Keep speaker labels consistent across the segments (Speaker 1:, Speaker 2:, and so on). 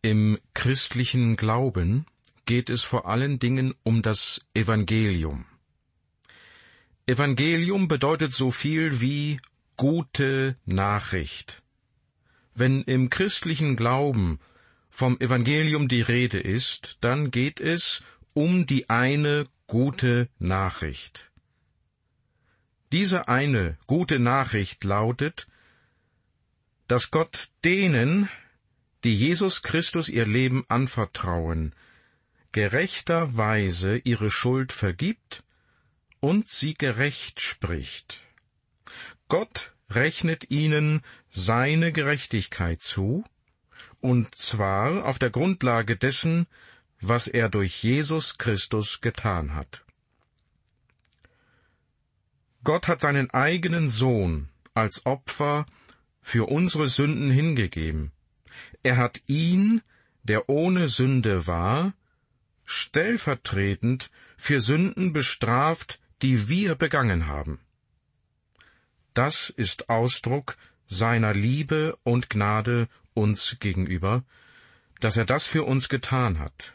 Speaker 1: Im christlichen Glauben geht es vor allen Dingen um das Evangelium. Evangelium bedeutet so viel wie gute Nachricht. Wenn im christlichen Glauben vom Evangelium die Rede ist, dann geht es um die eine gute Nachricht. Diese eine gute Nachricht lautet, dass Gott denen, die Jesus Christus ihr Leben anvertrauen, gerechterweise ihre Schuld vergibt und sie gerecht spricht. Gott rechnet ihnen seine Gerechtigkeit zu, und zwar auf der Grundlage dessen, was er durch Jesus Christus getan hat. Gott hat seinen eigenen Sohn als Opfer für unsere Sünden hingegeben. Er hat ihn, der ohne Sünde war, stellvertretend für Sünden bestraft, die wir begangen haben. Das ist Ausdruck seiner Liebe und Gnade uns gegenüber, dass er das für uns getan hat.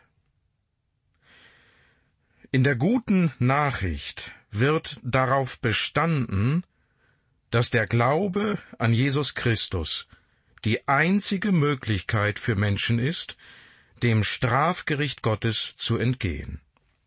Speaker 1: In der guten Nachricht wird darauf bestanden, dass der Glaube an Jesus Christus die einzige Möglichkeit für Menschen ist, dem Strafgericht Gottes zu entgehen.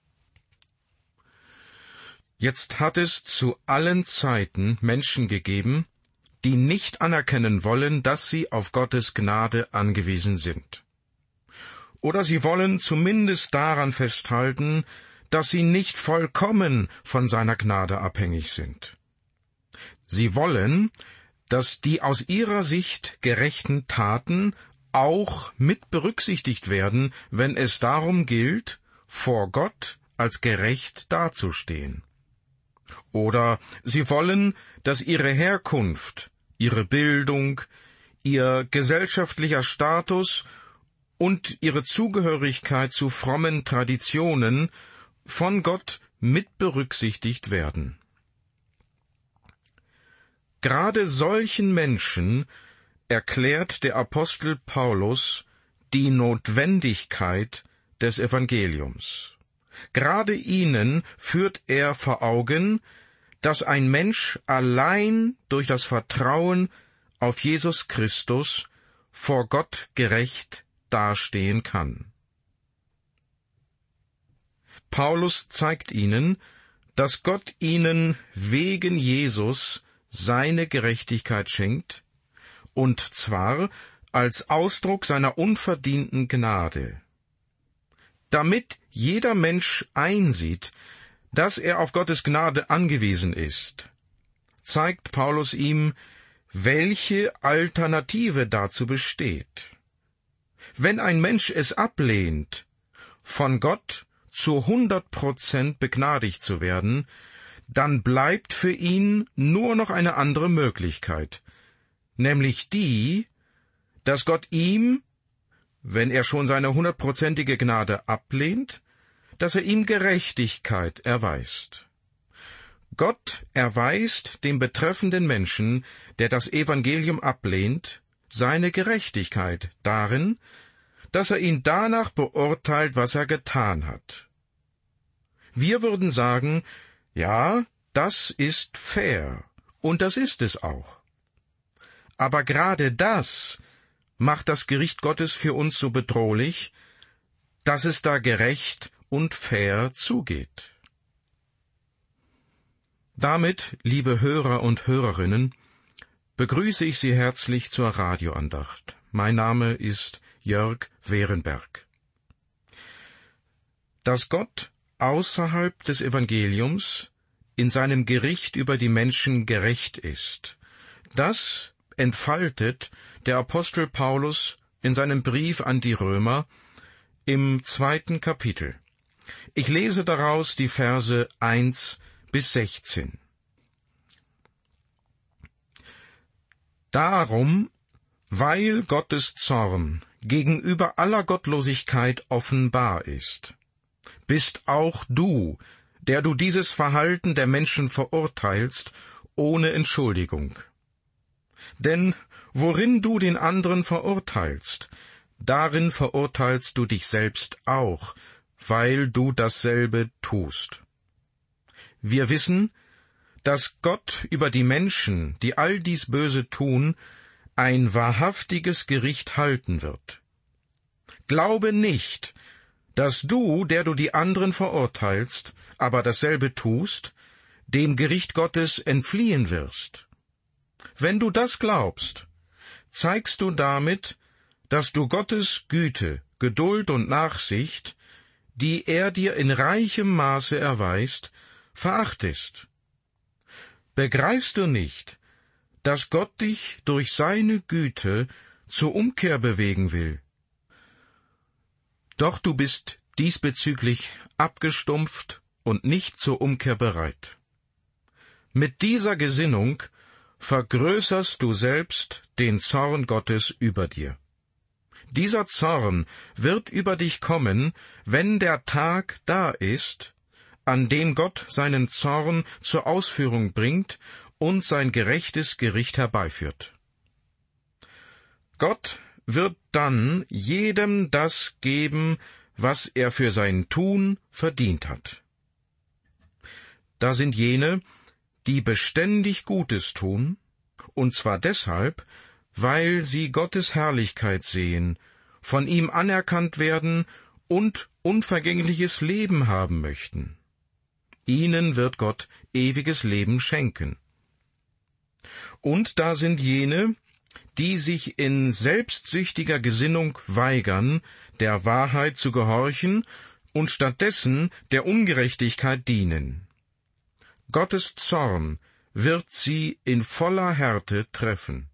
Speaker 1: Jetzt hat es zu allen Zeiten Menschen gegeben, die nicht anerkennen wollen, dass sie auf Gottes Gnade angewiesen sind. Oder sie wollen zumindest daran festhalten, dass sie nicht vollkommen von seiner Gnade abhängig sind. Sie wollen, dass die aus ihrer Sicht gerechten Taten auch mit berücksichtigt werden, wenn es darum gilt, vor Gott als gerecht dazustehen. Oder sie wollen, dass ihre Herkunft, ihre Bildung, ihr gesellschaftlicher Status und ihre Zugehörigkeit zu frommen Traditionen von Gott mit berücksichtigt werden. Gerade solchen Menschen erklärt der Apostel Paulus die Notwendigkeit des Evangeliums. Gerade ihnen führt er vor Augen, dass ein Mensch allein durch das Vertrauen auf Jesus Christus vor Gott gerecht dastehen kann. Paulus zeigt ihnen, dass Gott ihnen wegen Jesus seine Gerechtigkeit schenkt, und zwar als Ausdruck seiner unverdienten Gnade. Damit jeder Mensch einsieht, dass er auf Gottes Gnade angewiesen ist, zeigt Paulus ihm, welche Alternative dazu besteht. Wenn ein Mensch es ablehnt, von Gott zu 100% begnadigt zu werden, dann bleibt für ihn nur noch eine andere Möglichkeit, nämlich die, dass Gott ihm, wenn er schon seine 100%ige Gnade ablehnt, dass er ihm Gerechtigkeit erweist. Gott erweist dem betreffenden Menschen, der das Evangelium ablehnt, seine Gerechtigkeit darin, dass er ihn danach beurteilt, was er getan hat. Wir würden sagen, ja, das ist fair, und das ist es auch. Aber gerade das macht das Gericht Gottes für uns so bedrohlich, dass es da gerecht und fair zugeht. Damit, liebe Hörer und Hörerinnen, begrüße ich Sie herzlich zur Radioandacht. Mein Name ist Jörg Werenberg. Dass Gott außerhalb des Evangeliums in seinem Gericht über die Menschen gerecht ist, das entfaltet der Apostel Paulus in seinem Brief an die Römer im 2. Kapitel. Ich lese daraus die Verse 1 bis 16. Darum, weil Gottes Zorn gegenüber aller Gottlosigkeit offenbar ist, bist auch du, der du dieses Verhalten der Menschen verurteilst, ohne Entschuldigung. Denn worin du den anderen verurteilst, darin verurteilst du dich selbst auch, weil du dasselbe tust. Wir wissen, dass Gott über die Menschen, die all dies Böse tun, ein wahrhaftiges Gericht halten wird. Glaube nicht, dass du, der du die anderen verurteilst, aber dasselbe tust, dem Gericht Gottes entfliehen wirst. Wenn du das glaubst, zeigst du damit, dass du Gottes Güte, Geduld und Nachsicht, die er dir in reichem Maße erweist, verachtest. Begreifst du nicht, dass Gott dich durch seine Güte zur Umkehr bewegen will? Doch du bist diesbezüglich abgestumpft und nicht zur Umkehr bereit. Mit dieser Gesinnung vergrößerst du selbst den Zorn Gottes über dir. Dieser Zorn wird über dich kommen, wenn der Tag da ist, an dem Gott seinen Zorn zur Ausführung bringt und sein gerechtes Gericht herbeiführt. Gott wird dann jedem das geben, was er für sein Tun verdient hat. Da sind jene, die beständig Gutes tun, und zwar deshalb, weil sie Gottes Herrlichkeit sehen, von ihm anerkannt werden und unvergängliches Leben haben möchten. Ihnen wird Gott ewiges Leben schenken. Und da sind jene, die sich in selbstsüchtiger Gesinnung weigern, der Wahrheit zu gehorchen und stattdessen der Ungerechtigkeit dienen. Gottes Zorn wird sie in voller Härte treffen.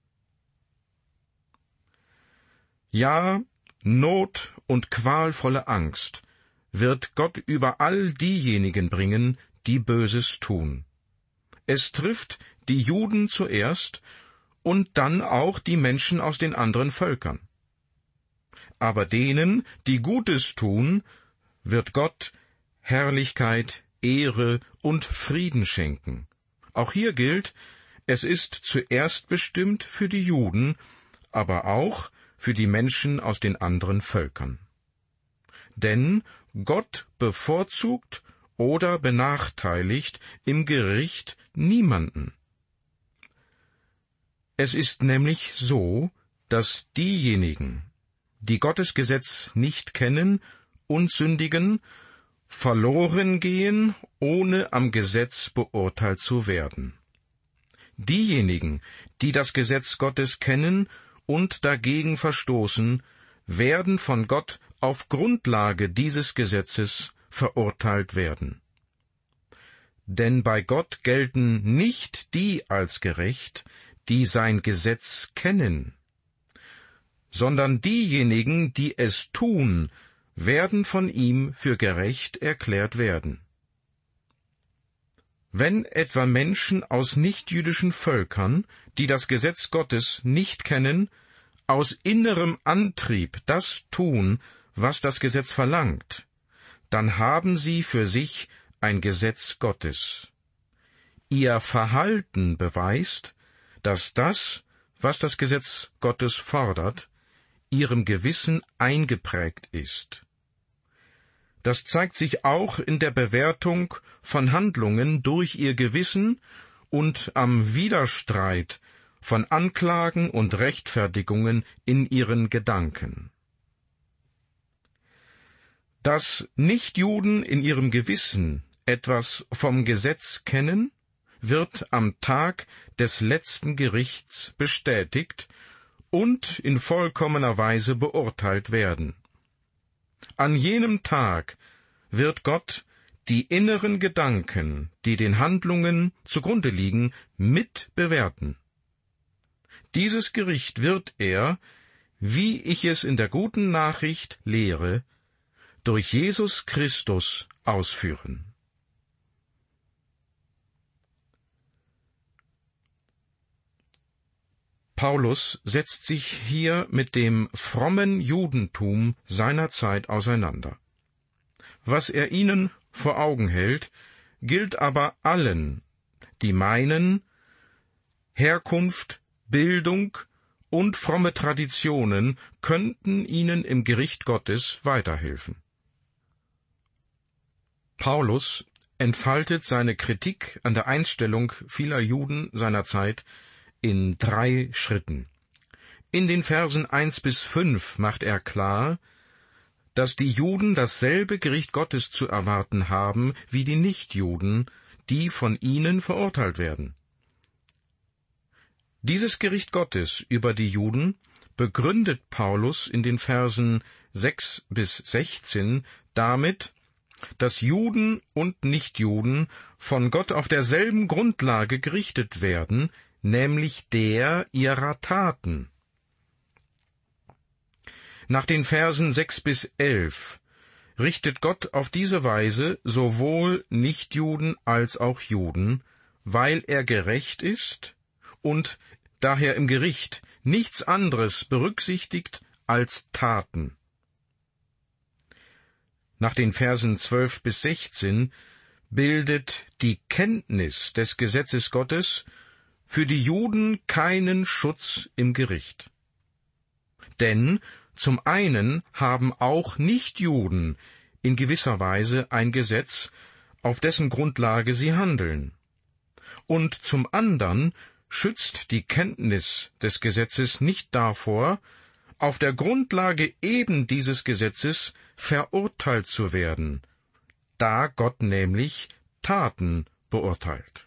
Speaker 1: Ja, Not und qualvolle Angst wird Gott über all diejenigen bringen, die Böses tun. Es trifft die Juden zuerst und dann auch die Menschen aus den anderen Völkern. Aber denen, die Gutes tun, wird Gott Herrlichkeit, Ehre und Frieden schenken. Auch hier gilt, es ist zuerst bestimmt für die Juden, aber auch für die Menschen aus den anderen Völkern. Denn Gott bevorzugt oder benachteiligt im Gericht niemanden. Es ist nämlich so, dass diejenigen, die Gottes Gesetz nicht kennen und sündigen, verloren gehen, ohne am Gesetz beurteilt zu werden. Diejenigen, die das Gesetz Gottes kennen und dagegen verstoßen, werden von Gott auf Grundlage dieses Gesetzes verurteilt werden. Denn bei Gott gelten nicht die als gerecht, die sein Gesetz kennen, sondern diejenigen, die es tun, werden von ihm für gerecht erklärt werden. Wenn etwa Menschen aus nichtjüdischen Völkern, die das Gesetz Gottes nicht kennen, aus innerem Antrieb das tun, was das Gesetz verlangt, dann haben sie für sich ein Gesetz Gottes. Ihr Verhalten beweist, dass das, was das Gesetz Gottes fordert, ihrem Gewissen eingeprägt ist. Das zeigt sich auch in der Bewertung von Handlungen durch ihr Gewissen und am Widerstreit von Anklagen und Rechtfertigungen in ihren Gedanken. Dass Nichtjuden in ihrem Gewissen etwas vom Gesetz kennen, wird am Tag des letzten Gerichts bestätigt und in vollkommener Weise beurteilt werden. An jenem Tag wird Gott die inneren Gedanken, die den Handlungen zugrunde liegen, mit bewerten. Dieses Gericht wird er, wie ich es in der guten Nachricht lehre, durch Jesus Christus ausführen. Paulus setzt sich hier mit dem frommen Judentum seiner Zeit auseinander. Was er ihnen vor Augen hält, gilt aber allen, die meinen, Herkunft, Bildung und fromme Traditionen könnten ihnen im Gericht Gottes weiterhelfen. Paulus entfaltet seine Kritik an der Einstellung vieler Juden seiner Zeit in 3 Schritten. In den Versen 1-5 macht er klar, dass die Juden dasselbe Gericht Gottes zu erwarten haben wie die Nichtjuden, die von ihnen verurteilt werden. Dieses Gericht Gottes über die Juden begründet Paulus in den Versen 6-16 damit, dass Juden und Nichtjuden von Gott auf derselben Grundlage gerichtet werden, nämlich der ihrer Taten. Nach den Versen 6-11 richtet Gott auf diese Weise sowohl Nichtjuden als auch Juden, weil er gerecht ist und daher im Gericht nichts anderes berücksichtigt als Taten. Nach den Versen 12-16 bildet die Kenntnis des Gesetzes Gottes für die Juden keinen Schutz im Gericht. Denn zum einen haben auch Nichtjuden in gewisser Weise ein Gesetz, auf dessen Grundlage sie handeln. Und zum andern schützt die Kenntnis des Gesetzes nicht davor, auf der Grundlage eben dieses Gesetzes verurteilt zu werden, da Gott nämlich Taten beurteilt.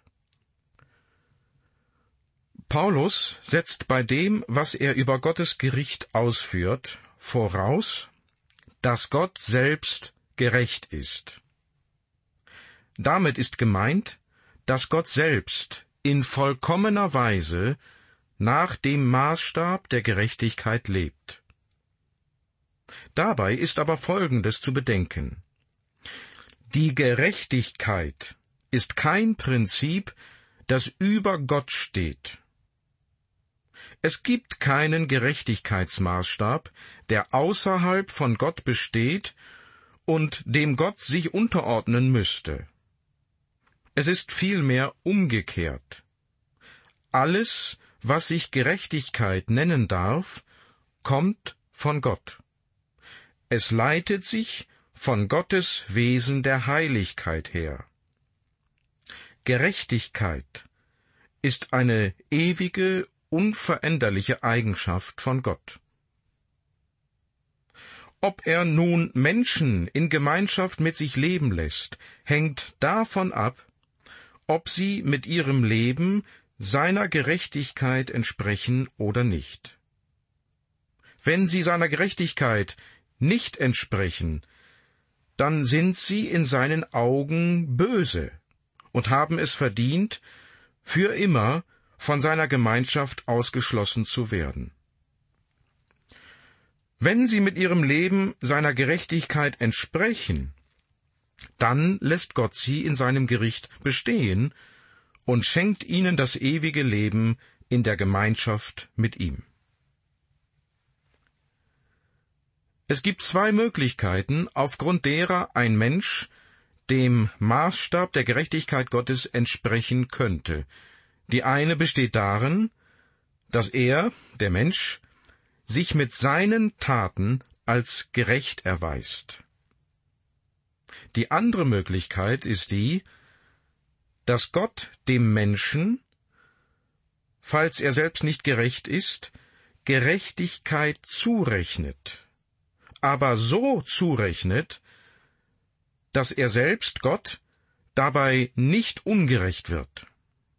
Speaker 1: Paulus setzt bei dem, was er über Gottes Gericht ausführt, voraus, dass Gott selbst gerecht ist. Damit ist gemeint, dass Gott selbst in vollkommener Weise nach dem Maßstab der Gerechtigkeit lebt. Dabei ist aber Folgendes zu bedenken. Die Gerechtigkeit ist kein Prinzip, das über Gott steht. Es gibt keinen Gerechtigkeitsmaßstab, der außerhalb von Gott besteht und dem Gott sich unterordnen müsste. Es ist vielmehr umgekehrt. Alles, was sich Gerechtigkeit nennen darf, kommt von Gott. Es leitet sich von Gottes Wesen der Heiligkeit her. Gerechtigkeit ist eine ewige, unveränderliche Eigenschaft von Gott. Ob er nun Menschen in Gemeinschaft mit sich leben lässt, hängt davon ab, ob sie mit ihrem Leben seiner Gerechtigkeit entsprechen oder nicht. Wenn sie seiner Gerechtigkeit nicht entsprechen, dann sind sie in seinen Augen böse und haben es verdient, für immer von seiner Gemeinschaft ausgeschlossen zu werden. Wenn sie mit ihrem Leben seiner Gerechtigkeit entsprechen, dann lässt Gott sie in seinem Gericht bestehen und schenkt ihnen das ewige Leben in der Gemeinschaft mit ihm. Es gibt 2 Möglichkeiten, aufgrund derer ein Mensch dem Maßstab der Gerechtigkeit Gottes entsprechen könnte. Die eine besteht darin, dass er, der Mensch, sich mit seinen Taten als gerecht erweist. Die andere Möglichkeit ist die, dass Gott dem Menschen, falls er selbst nicht gerecht ist, Gerechtigkeit zurechnet, aber so zurechnet, dass er selbst, Gott, dabei nicht ungerecht wird.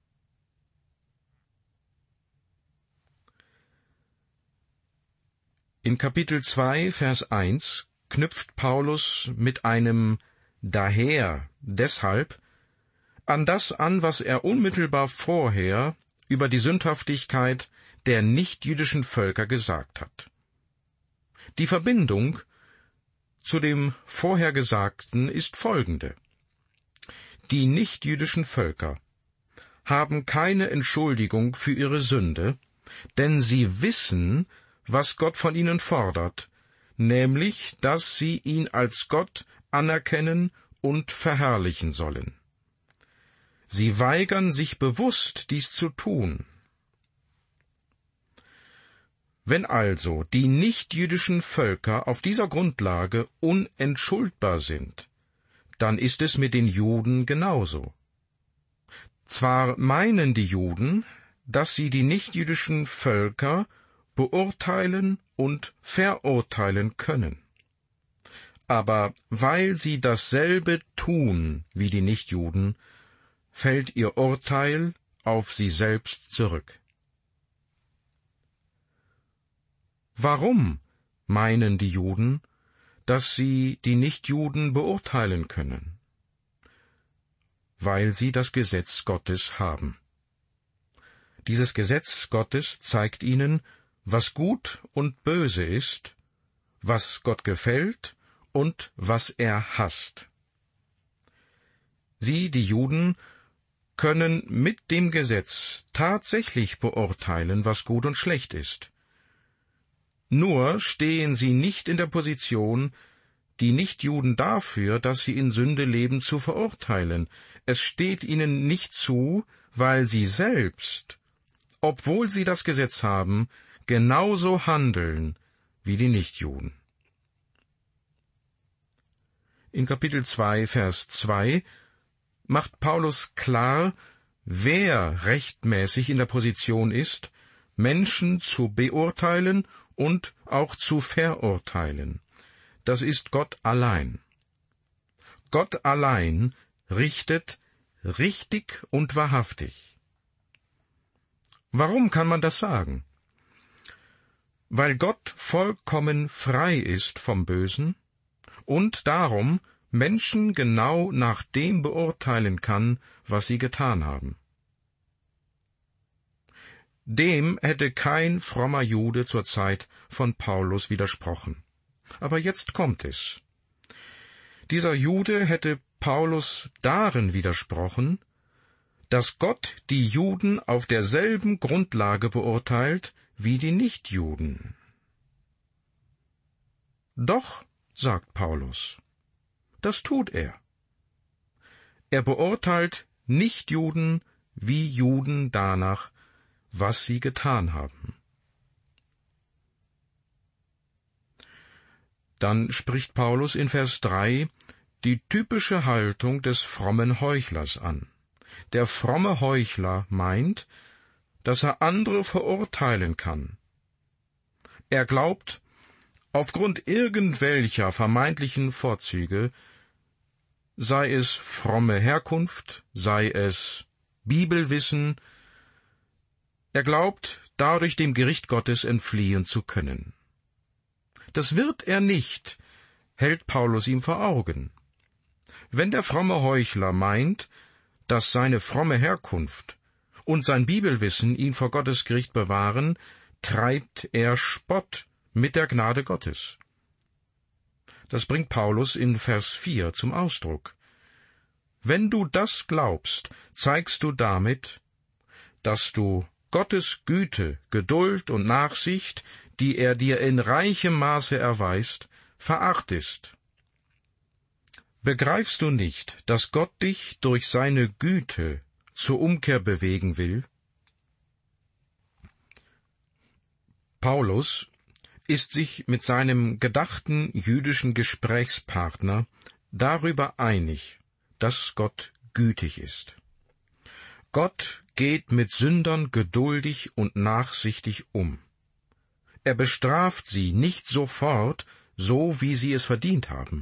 Speaker 1: In Kapitel 2, Vers 1 knüpft Paulus mit einem Daher, deshalb, an das an, was er unmittelbar vorher über die Sündhaftigkeit der nichtjüdischen Völker gesagt hat. Die Verbindung zu dem Vorhergesagten ist folgende. Die nichtjüdischen Völker haben keine Entschuldigung für ihre Sünde, denn sie wissen, was Gott von ihnen fordert, nämlich, dass sie ihn als Gott anerkennen und verherrlichen sollen. Sie weigern sich bewusst, dies zu tun. Wenn also die nichtjüdischen Völker auf dieser Grundlage unentschuldbar sind, dann ist es mit den Juden genauso. Zwar meinen die Juden, dass sie die nichtjüdischen Völker beurteilen und verurteilen können. Aber weil sie dasselbe tun wie die Nichtjuden, fällt ihr Urteil auf sie selbst zurück. Warum meinen die Juden, dass sie die Nichtjuden beurteilen können? Weil sie das Gesetz Gottes haben. Dieses Gesetz Gottes zeigt ihnen, was gut und böse ist, was Gott gefällt und was er hasst. Sie, die Juden, können mit dem Gesetz tatsächlich beurteilen, was gut und schlecht ist. Nur stehen sie nicht in der Position, die Nichtjuden dafür, dass sie in Sünde leben, zu verurteilen. Es steht ihnen nicht zu, weil sie selbst, obwohl sie das Gesetz haben, genauso handeln wie die Nichtjuden. In Kapitel 2, Vers 2 macht Paulus klar, wer rechtmäßig in der Position ist, Menschen zu beurteilen und auch zu verurteilen. Das ist Gott allein. Gott allein richtet richtig und wahrhaftig. Warum kann man das sagen? Weil Gott vollkommen frei ist vom Bösen und darum Menschen genau nach dem beurteilen kann, was sie getan haben. Dem hätte kein frommer Jude zur Zeit von Paulus widersprochen. Aber jetzt kommt es. Dieser Jude hätte Paulus darin widersprochen, dass Gott die Juden auf derselben Grundlage beurteilt wie die Nichtjuden. Doch, sagt Paulus, das tut er. Er beurteilt Nichtjuden wie Juden danach, was sie getan haben. Dann spricht Paulus in Vers 3 die typische Haltung des frommen Heuchlers an. Der fromme Heuchler meint, dass er andere verurteilen kann. Er glaubt, aufgrund irgendwelcher vermeintlichen Vorzüge, sei es fromme Herkunft, sei es Bibelwissen, er glaubt, dadurch dem Gericht Gottes entfliehen zu können. Das wird er nicht, hält Paulus ihm vor Augen. Wenn der fromme Heuchler meint, dass seine fromme Herkunft und sein Bibelwissen ihn vor Gottes Gericht bewahren, treibt er Spott mit der Gnade Gottes. Das bringt Paulus in Vers 4 zum Ausdruck. Wenn du das glaubst, zeigst du damit, dass du Gottes Güte, Geduld und Nachsicht, die er dir in reichem Maße erweist, verachtest. Begreifst du nicht, dass Gott dich durch seine Güte zur Umkehr bewegen will? Paulus ist sich mit seinem gedachten jüdischen Gesprächspartner darüber einig, dass Gott gütig ist. Gott geht mit Sündern geduldig und nachsichtig um. Er bestraft sie nicht sofort, so wie sie es verdient haben.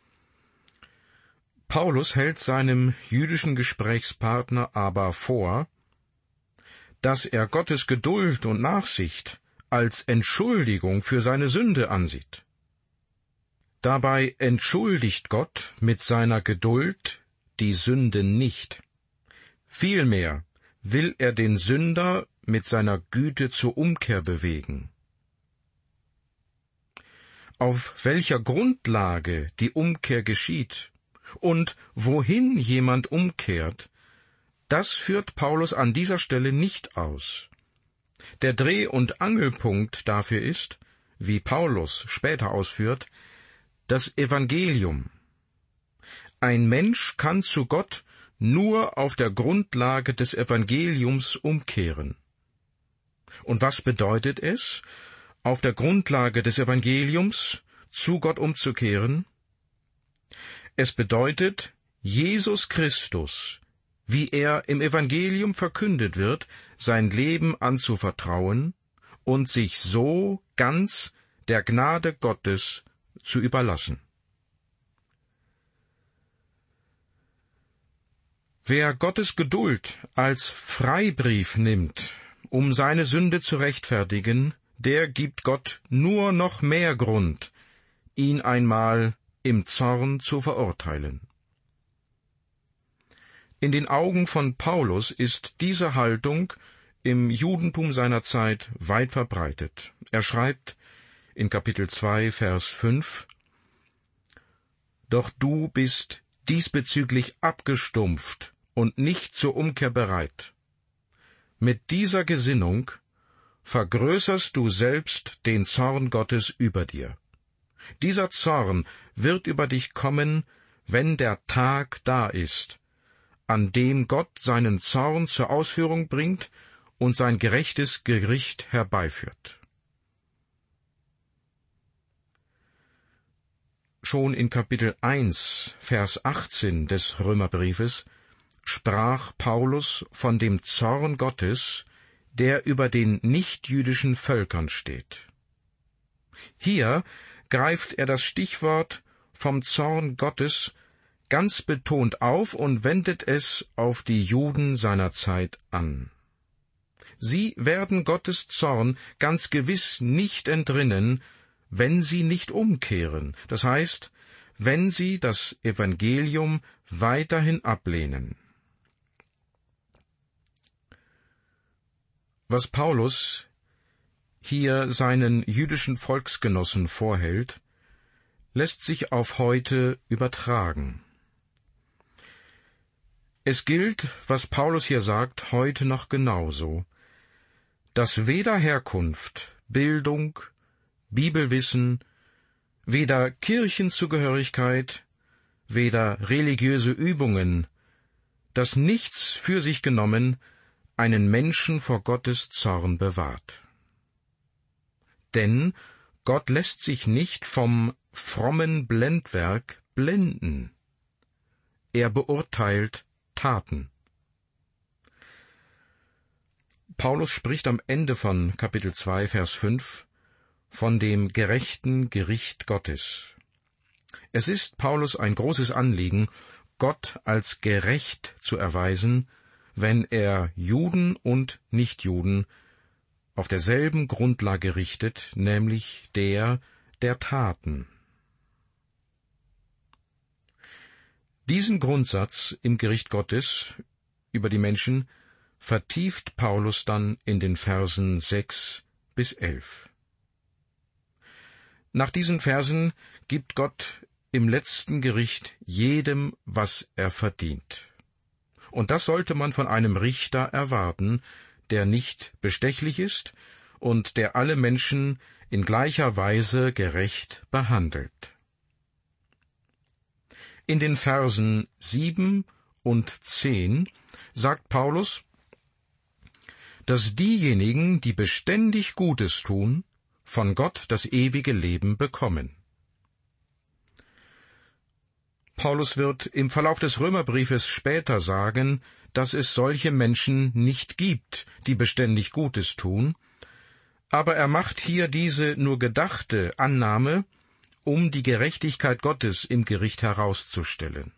Speaker 1: Paulus hält seinem jüdischen Gesprächspartner aber vor, dass er Gottes Geduld und Nachsicht als Entschuldigung für seine Sünde ansieht. Dabei entschuldigt Gott mit seiner Geduld die Sünde nicht. Vielmehr will er den Sünder mit seiner Güte zur Umkehr bewegen. Auf welcher Grundlage die Umkehr geschieht und wohin jemand umkehrt, das führt Paulus an dieser Stelle nicht aus. Der Dreh- und Angelpunkt dafür ist, wie Paulus später ausführt, das Evangelium. Ein Mensch kann zu Gott nur auf der Grundlage des Evangeliums umkehren. Und was bedeutet es, auf der Grundlage des Evangeliums zu Gott umzukehren. Es bedeutet, Jesus Christus, wie er im Evangelium verkündet wird, sein Leben anzuvertrauen und sich so ganz der Gnade Gottes zu überlassen. Wer Gottes Geduld als Freibrief nimmt, um seine Sünde zu rechtfertigen, der gibt Gott nur noch mehr Grund, ihn einmal im Zorn zu verurteilen. In den Augen von Paulus ist diese Haltung im Judentum seiner Zeit weit verbreitet. Er schreibt in Kapitel 2, Vers 5: Doch du bist diesbezüglich abgestumpft und nicht zur Umkehr bereit. Mit dieser Gesinnung vergrößerst du selbst den Zorn Gottes über dir. Dieser Zorn wird über dich kommen, wenn der Tag da ist, an dem Gott seinen Zorn zur Ausführung bringt und sein gerechtes Gericht herbeiführt. Schon in Kapitel 1, Vers 18 des Römerbriefes sprach Paulus von dem Zorn Gottes, der über den nichtjüdischen Völkern steht. Hier greift er das Stichwort vom Zorn Gottes ganz betont auf und wendet es auf die Juden seiner Zeit an. Sie werden Gottes Zorn ganz gewiss nicht entrinnen, wenn sie nicht umkehren, das heißt, wenn sie das Evangelium weiterhin ablehnen. Was Paulus hier seinen jüdischen Volksgenossen vorhält, lässt sich auf heute übertragen. Es gilt, was Paulus hier sagt, heute noch genauso, dass weder Herkunft, Bildung, Bibelwissen, weder Kirchenzugehörigkeit, weder religiöse Übungen, dass nichts für sich genommen einen Menschen vor Gottes Zorn bewahrt. Denn Gott lässt sich nicht vom frommen Blendwerk blenden. Er beurteilt Taten. Paulus spricht am Ende von Kapitel 2, Vers 5 von dem gerechten Gericht Gottes. Es ist Paulus ein großes Anliegen, Gott als gerecht zu erweisen, wenn er Juden und Nichtjuden auf derselben Grundlage richtet, nämlich der Taten. Diesen Grundsatz im Gericht Gottes über die Menschen vertieft Paulus dann in den Versen 6 bis 11. Nach diesen Versen gibt Gott im letzten Gericht jedem, was er verdient. Und das sollte man von einem Richter erwarten, der nicht bestechlich ist und der alle Menschen in gleicher Weise gerecht behandelt. In den Versen 7 und 10 sagt Paulus, dass diejenigen, die beständig Gutes tun, von Gott das ewige Leben bekommen. Paulus wird im Verlauf des Römerbriefes später sagen, dass es solche Menschen nicht gibt, die beständig Gutes tun, aber er macht hier diese nur gedachte Annahme, um die Gerechtigkeit Gottes im Gericht herauszustellen.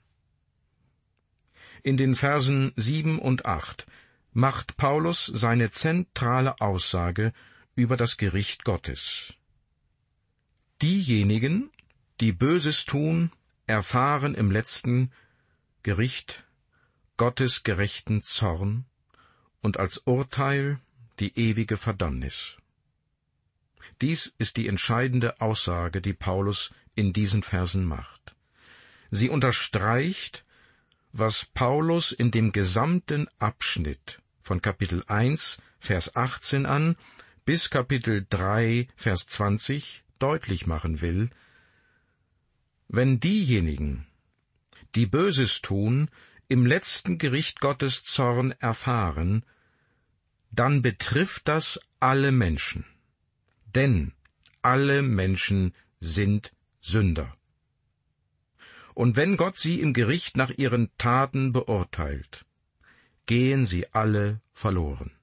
Speaker 1: In den Versen 7 und 8 macht Paulus seine zentrale Aussage über das Gericht Gottes. Diejenigen, die Böses tun, erfahren im letzten Gericht Gottes gerechten Zorn und als Urteil die ewige Verdammnis. Dies ist die entscheidende Aussage, die Paulus in diesen Versen macht. Sie unterstreicht, was Paulus in dem gesamten Abschnitt von Kapitel 1, Vers 18 an bis Kapitel 3, Vers 20 deutlich machen will: Wenn diejenigen, die Böses tun, im letzten Gericht Gottes Zorn erfahren, dann betrifft das alle Menschen. denn alle Menschen sind Sünder. Und wenn Gott sie im Gericht nach ihren Taten beurteilt, gehen sie alle verloren.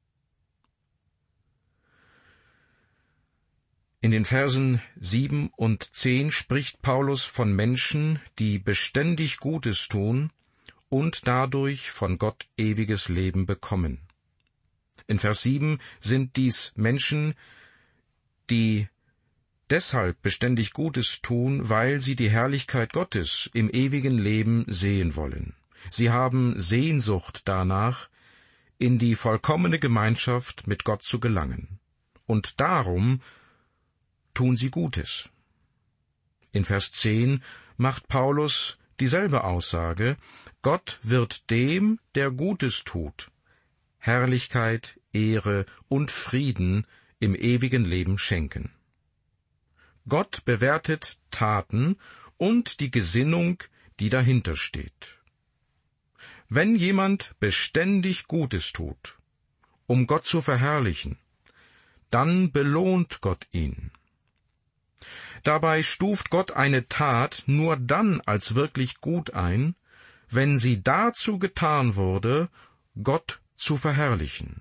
Speaker 1: In den Versen 7 und 10 spricht Paulus von Menschen, die beständig Gutes tun und dadurch von Gott ewiges Leben bekommen. In Vers 7 sind dies Menschen, die deshalb beständig Gutes tun, weil sie die Herrlichkeit Gottes im ewigen Leben sehen wollen. Sie haben Sehnsucht danach, in die vollkommene Gemeinschaft mit Gott zu gelangen. Und darum tun sie Gutes. In Vers 10 macht Paulus dieselbe Aussage: Gott wird dem, der Gutes tut, Herrlichkeit, Ehre und Frieden im ewigen Leben schenken. Gott bewertet Taten und die Gesinnung, die dahinter steht. Wenn jemand beständig Gutes tut, um Gott zu verherrlichen, dann belohnt Gott ihn. Dabei stuft Gott eine Tat nur dann als wirklich gut ein, wenn sie dazu getan wurde, Gott zu verherrlichen.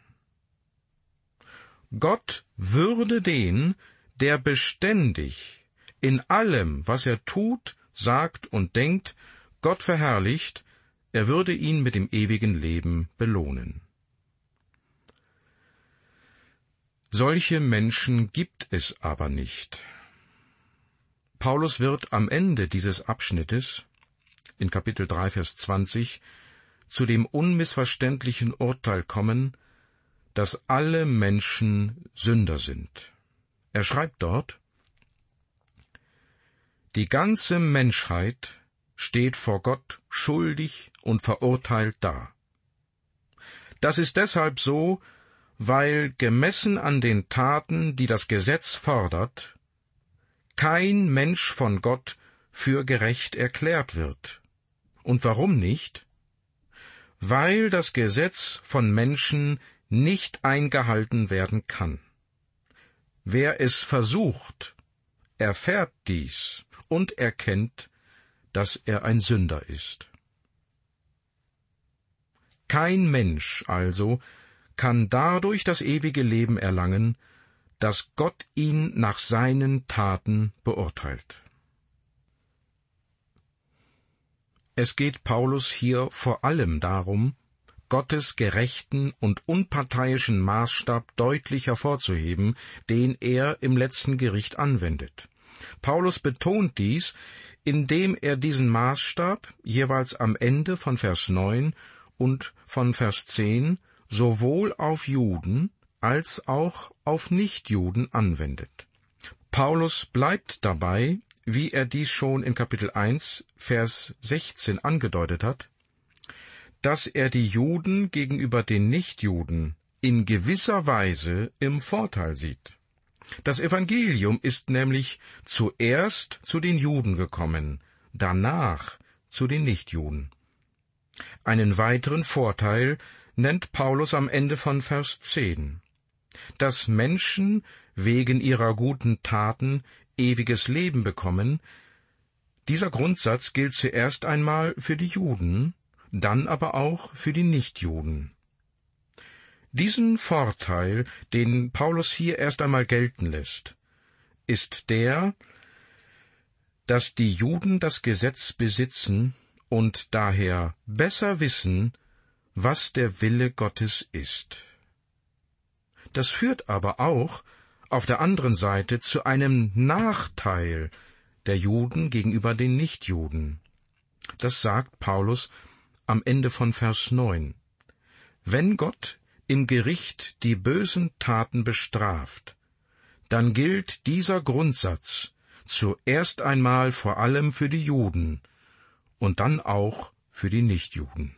Speaker 1: Gott würde den, der beständig in allem, was er tut, sagt und denkt, Gott verherrlicht, er würde ihn mit dem ewigen Leben belohnen. Solche Menschen gibt es aber nicht. Paulus wird am Ende dieses Abschnittes, in Kapitel 3, Vers 20, zu dem unmissverständlichen Urteil kommen, dass alle Menschen Sünder sind. Er schreibt dort: Die ganze Menschheit steht vor Gott schuldig und verurteilt da. Das ist deshalb so, weil gemessen an den Taten, die das Gesetz fordert, kein Mensch von Gott für gerecht erklärt wird. Und warum nicht? Weil das Gesetz von Menschen nicht eingehalten werden kann. Wer es versucht, erfährt dies und erkennt, dass er ein Sünder ist. Kein Mensch also kann dadurch das ewige Leben erlangen, dass Gott ihn nach seinen Taten beurteilt. Es geht Paulus hier vor allem darum, Gottes gerechten und unparteiischen Maßstab deutlich hervorzuheben, den er im letzten Gericht anwendet. Paulus betont dies, indem er diesen Maßstab jeweils am Ende von Vers 9 und von Vers 10 sowohl auf Juden als auch auf Nichtjuden anwendet. Paulus bleibt dabei, wie er dies schon in Kapitel 1, Vers 16 angedeutet hat, dass er die Juden gegenüber den Nichtjuden in gewisser Weise im Vorteil sieht. Das Evangelium ist nämlich zuerst zu den Juden gekommen, danach zu den Nichtjuden. Einen weiteren Vorteil nennt Paulus am Ende von Vers 10. Dass Menschen wegen ihrer guten Taten ewiges Leben bekommen, dieser Grundsatz gilt zuerst einmal für die Juden, dann aber auch für die Nichtjuden. Diesen Vorteil, den Paulus hier erst einmal gelten lässt, ist der, dass die Juden das Gesetz besitzen und daher besser wissen, was der Wille Gottes ist. Das führt aber auch auf der anderen Seite zu einem Nachteil der Juden gegenüber den Nichtjuden. Das sagt Paulus am Ende von Vers 9. Wenn Gott im Gericht die bösen Taten bestraft, dann gilt dieser Grundsatz zuerst einmal vor allem für die Juden und dann auch für die Nichtjuden.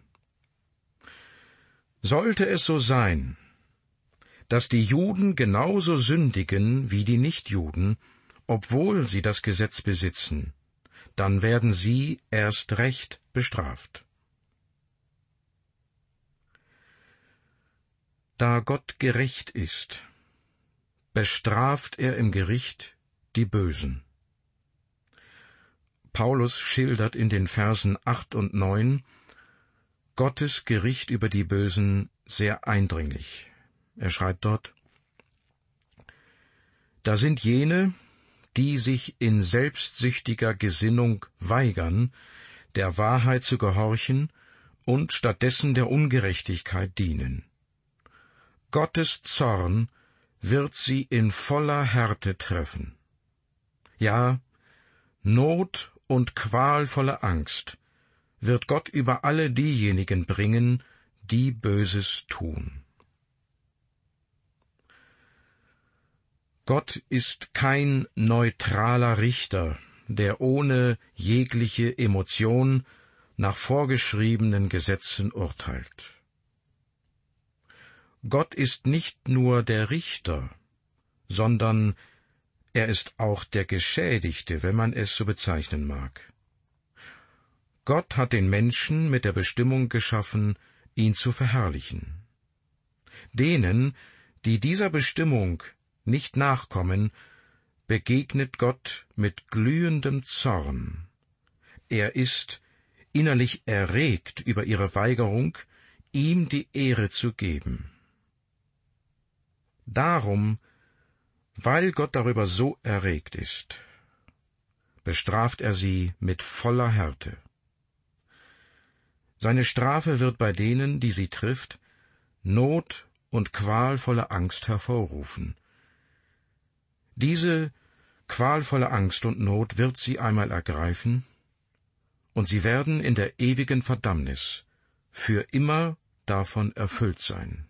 Speaker 1: Sollte es so sein, dass die Juden genauso sündigen wie die Nichtjuden, obwohl sie das Gesetz besitzen, dann werden sie erst recht bestraft. Da Gott gerecht ist, bestraft er im Gericht die Bösen. Paulus schildert in den Versen 8 und 9 Gottes Gericht über die Bösen sehr eindringlich. Er schreibt dort: Da sind jene, die sich in selbstsüchtiger Gesinnung weigern, der Wahrheit zu gehorchen und stattdessen der Ungerechtigkeit dienen. Gottes Zorn wird sie in voller Härte treffen. Ja, Not und qualvolle Angst wird Gott über alle diejenigen bringen, die Böses tun. Gott ist kein neutraler Richter, der ohne jegliche Emotion nach vorgeschriebenen Gesetzen urteilt. Gott ist nicht nur der Richter, sondern er ist auch der Geschädigte, wenn man es so bezeichnen mag. Gott hat den Menschen mit der Bestimmung geschaffen, ihn zu verherrlichen. Denen, die dieser Bestimmung nicht nachkommen, begegnet Gott mit glühendem Zorn. Er ist innerlich erregt über ihre Weigerung, ihm die Ehre zu geben. Darum, weil Gott darüber so erregt ist, bestraft er sie mit voller Härte. Seine Strafe wird bei denen, die sie trifft, Not und qualvolle Angst hervorrufen. Diese qualvolle Angst und Not wird sie einmal ergreifen, und sie werden in der ewigen Verdammnis für immer davon erfüllt sein.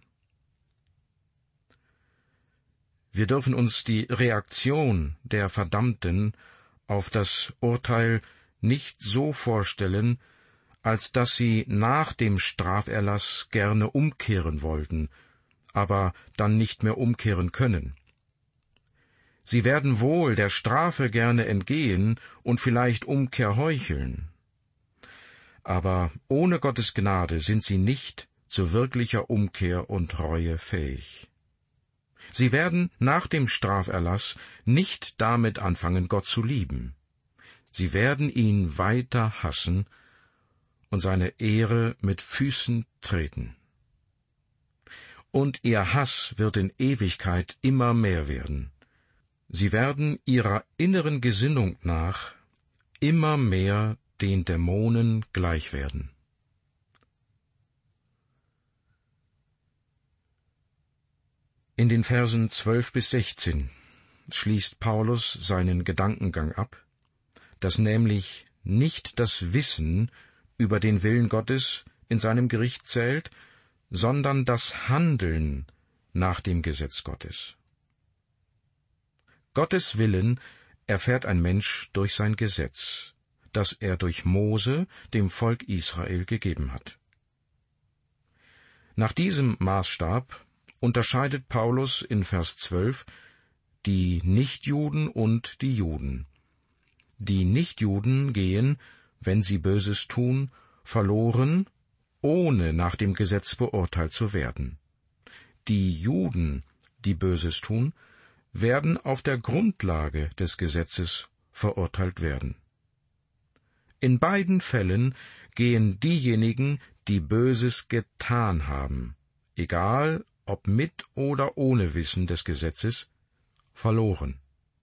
Speaker 1: Wir dürfen uns die Reaktion der Verdammten auf das Urteil nicht so vorstellen, als dass sie nach dem Straferlass gerne umkehren wollten, aber dann nicht mehr umkehren können. Sie werden wohl der Strafe gerne entgehen und vielleicht Umkehr heucheln. Aber ohne Gottes Gnade sind sie nicht zu wirklicher Umkehr und Reue fähig. Sie werden nach dem Straferlass nicht damit anfangen, Gott zu lieben. Sie werden ihn weiter hassen und seine Ehre mit Füßen treten. Und ihr Hass wird in Ewigkeit immer mehr werden. Sie werden ihrer inneren Gesinnung nach immer mehr den Dämonen gleich werden. In den Versen 12 bis 16 schließt Paulus seinen Gedankengang ab, dass nämlich nicht das Wissen über den Willen Gottes in seinem Gericht zählt, sondern das Handeln nach dem Gesetz Gottes. Gottes Willen erfährt ein Mensch durch sein Gesetz, das er durch Mose dem Volk Israel gegeben hat. Nach diesem Maßstab unterscheidet Paulus in Vers 12 die Nichtjuden und die Juden. Die Nichtjuden gehen, wenn sie Böses tun, verloren, ohne nach dem Gesetz beurteilt zu werden. Die Juden, die Böses tun, werden auf der Grundlage des Gesetzes verurteilt werden. In beiden Fällen gehen diejenigen, die Böses getan haben, egal ob mit oder ohne Wissen des Gesetzes, verloren.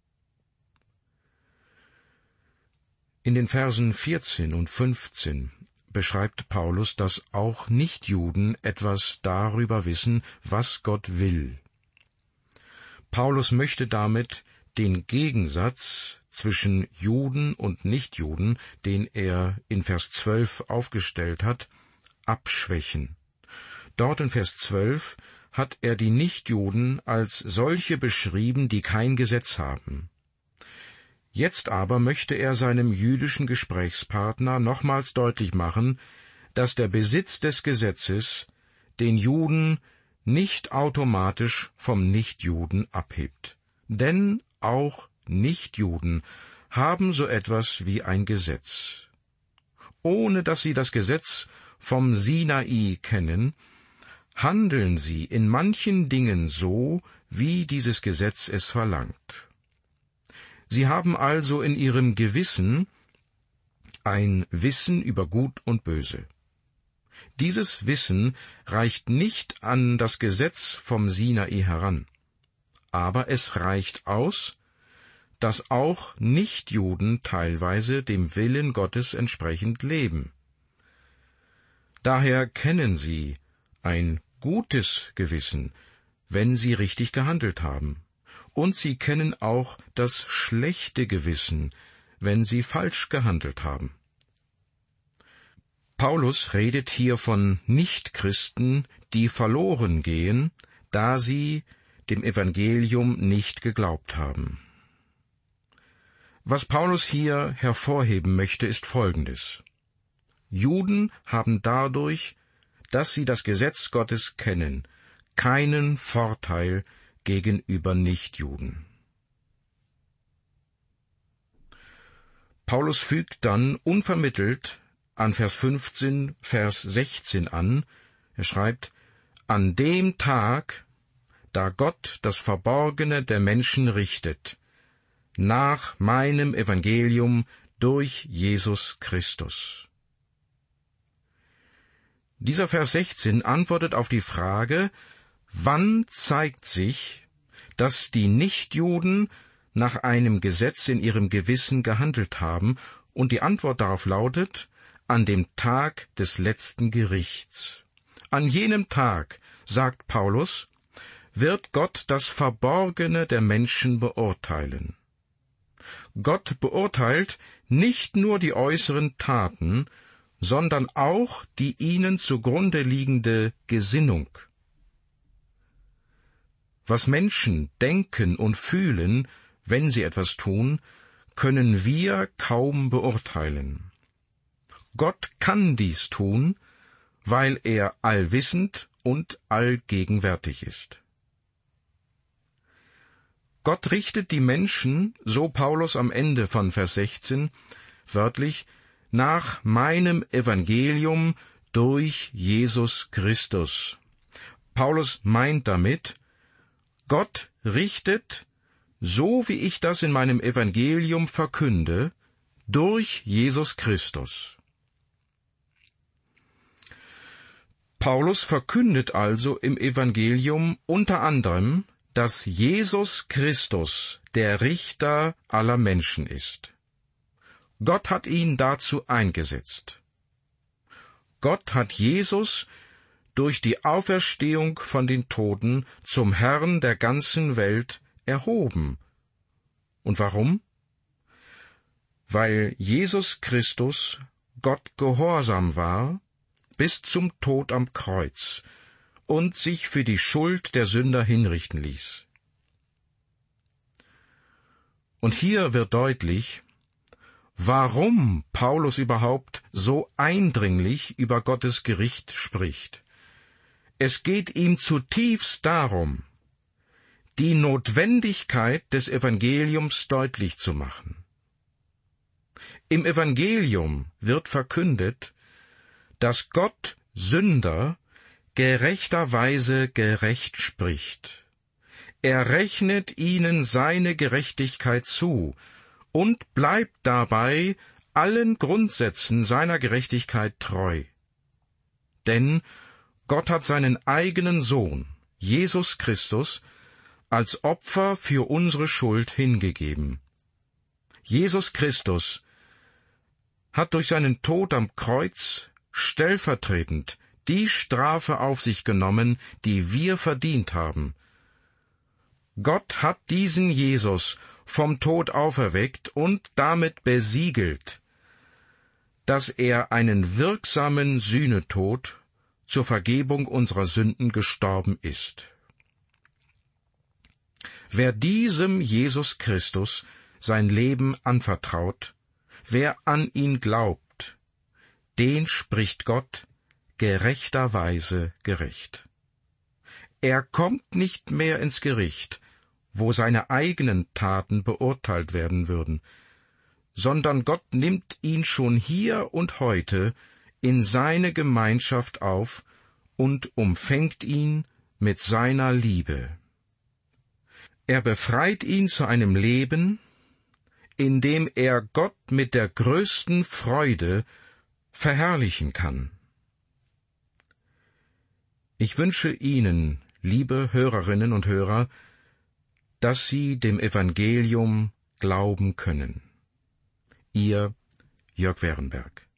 Speaker 1: In den Versen 14 und 15 beschreibt Paulus, dass auch Nichtjuden etwas darüber wissen, was Gott will. Paulus möchte damit den Gegensatz zwischen Juden und Nichtjuden, den er in Vers 12 aufgestellt hat, abschwächen. Dort in Vers 12 hat er die Nichtjuden als solche beschrieben, die kein Gesetz haben. Jetzt aber möchte er seinem jüdischen Gesprächspartner nochmals deutlich machen, dass der Besitz des Gesetzes den Juden nicht automatisch vom Nichtjuden abhebt. Denn auch Nichtjuden haben so etwas wie ein Gesetz. Ohne dass sie das Gesetz vom Sinai kennen, handeln sie in manchen Dingen so, wie dieses Gesetz es verlangt. Sie haben also in ihrem Gewissen ein Wissen über Gut und Böse. Dieses Wissen reicht nicht an das Gesetz vom Sinai heran, aber es reicht aus, dass auch Nichtjuden teilweise dem Willen Gottes entsprechend leben. Daher kennen sie ein gutes Gewissen, wenn sie richtig gehandelt haben, und sie kennen auch das schlechte Gewissen, wenn sie falsch gehandelt haben. Paulus redet hier von Nichtchristen, die verloren gehen, da sie dem Evangelium nicht geglaubt haben. Was Paulus hier hervorheben möchte, ist Folgendes. Juden haben dadurch, dass sie das Gesetz Gottes kennen, keinen Vorteil gegenüber Nichtjuden. Paulus fügt dann unvermittelt an Vers 15, Vers 16 an. Er schreibt, an dem Tag, da Gott das Verborgene der Menschen richtet, nach meinem Evangelium durch Jesus Christus. Dieser Vers 16 antwortet auf die Frage, wann zeigt sich, dass die Nichtjuden nach einem Gesetz in ihrem Gewissen gehandelt haben, und die Antwort darauf lautet, an dem Tag des letzten Gerichts. An jenem Tag, sagt Paulus, wird Gott das Verborgene der Menschen beurteilen. Gott beurteilt nicht nur die äußeren Taten, sondern auch die ihnen zugrunde liegende Gesinnung. Was Menschen denken und fühlen, wenn sie etwas tun, können wir kaum beurteilen. Gott kann dies tun, weil er allwissend und allgegenwärtig ist. Gott richtet die Menschen, so Paulus am Ende von Vers 16, wörtlich, nach meinem Evangelium durch Jesus Christus. Paulus meint damit, Gott richtet, so wie ich das in meinem Evangelium verkünde, durch Jesus Christus. Paulus verkündet also im Evangelium unter anderem, dass Jesus Christus der Richter aller Menschen ist. Gott hat ihn dazu eingesetzt. Gott hat Jesus durch die Auferstehung von den Toten zum Herrn der ganzen Welt erhoben. Und warum? Weil Jesus Christus Gott gehorsam war, bis zum Tod am Kreuz, und sich für die Schuld der Sünder hinrichten ließ. Und hier wird deutlich, warum Paulus überhaupt so eindringlich über Gottes Gericht spricht. Es geht ihm zutiefst darum, die Notwendigkeit des Evangeliums deutlich zu machen. Im Evangelium wird verkündet, dass Gott Sünder gerechterweise gerecht spricht. Er rechnet ihnen seine Gerechtigkeit zu und bleibt dabei allen Grundsätzen seiner Gerechtigkeit treu. Denn Gott hat seinen eigenen Sohn, Jesus Christus, als Opfer für unsere Schuld hingegeben. Jesus Christus hat durch seinen Tod am Kreuz stellvertretend die Strafe auf sich genommen, die wir verdient haben. Gott hat diesen Jesus vom Tod auferweckt und damit besiegelt, dass er einen wirksamen Sühnetod zur Vergebung unserer Sünden gestorben ist. Wer diesem Jesus Christus sein Leben anvertraut, wer an ihn glaubt, den spricht Gott gerechterweise gerecht. Er kommt nicht mehr ins Gericht, wo seine eigenen Taten beurteilt werden würden, sondern Gott nimmt ihn schon hier und heute in seine Gemeinschaft auf und umfängt ihn mit seiner Liebe. Er befreit ihn zu einem Leben, in dem er Gott mit der größten Freude verherrlichen kann. Ich wünsche Ihnen, liebe Hörerinnen und Hörer, dass Sie dem Evangelium glauben können. Ihr Jörg Werenberg.